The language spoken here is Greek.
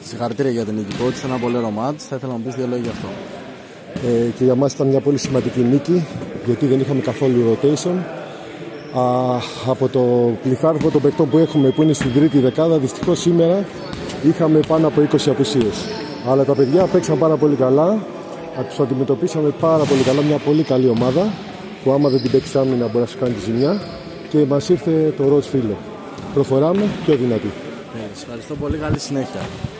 Συγχαρητήρια για την νίκη, coach. Ήταν ένα πολύ ωραίο μάτς. Θα ήθελα να μου πεις δύο λόγια γι' αυτό. Και για μας ήταν μια πολύ σημαντική νίκη, γιατί δεν είχαμε καθόλου rotation. Από το πληθάρισμα των παικτών που έχουμε, που είναι στην τρίτη δεκάδα, δυστυχώς σήμερα είχαμε πάνω από 20 απουσίες. Αλλά τα παιδιά παίξαν πάρα πολύ καλά, τους αντιμετωπίσαμε πάρα πολύ καλά, μια πολύ καλή ομάδα που άμα δεν την παίξεις άμυνα μπορεί να σου κάνει τη ζημιά, και μας ήρθε το ροζ φίλο. Προχωράμε πιο δυνατή. Σας ευχαριστώ πολύ, καλή συνέχεια.